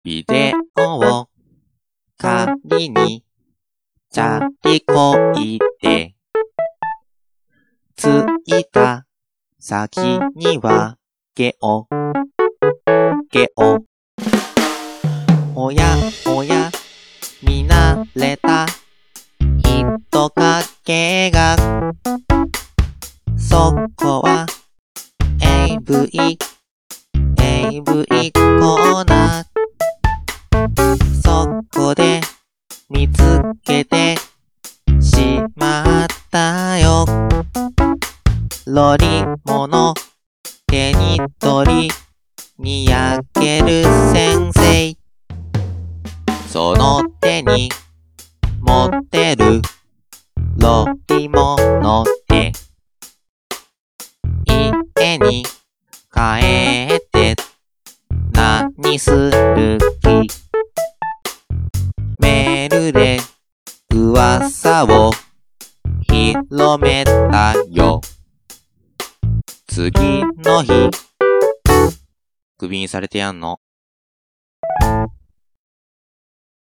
ビデオを借りにチャリこいで着いた先にはゲオおやおや見慣れた人影がそこは AV コーナーそこで見つけてしまったよロリモの手に取りにやける先生その手に持ってるロリモの手家に帰って何する気メールで噂を広めたよ次の日クビにされてやんの